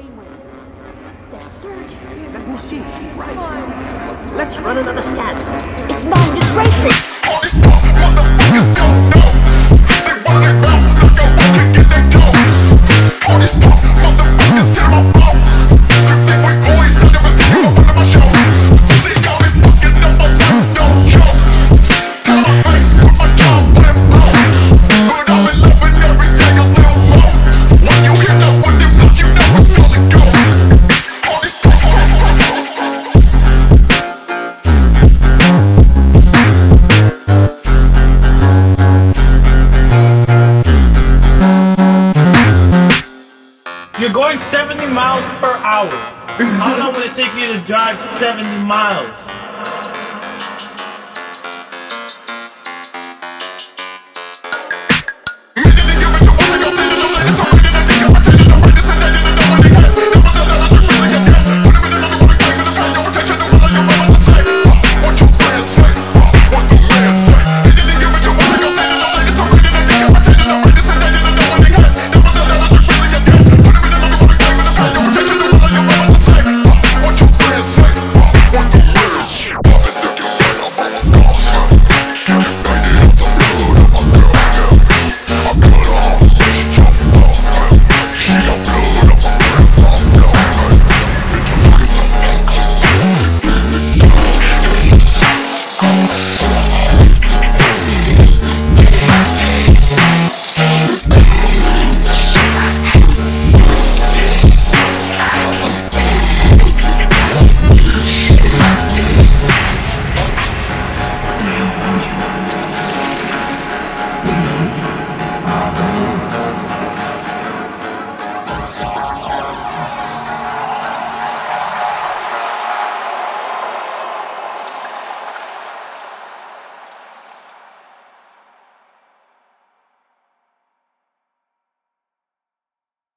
brainwaves. They're surging. Let me see, she's right. Let's run another scan. Its mind is racing. All these motherfuckers don't know. They run their mouth like a fucking get their dough. All these motherfuckers in my mouth. You think we boys I never see you up under my show. See all these fucking motherfuckers don't joke. Tell my face with my job when it blow. But I'm in love with every day a little more. When you hit up with the fuck you know it's all it goes. All these You're going 70 miles per hour. How long would it take you to drive 70 miles?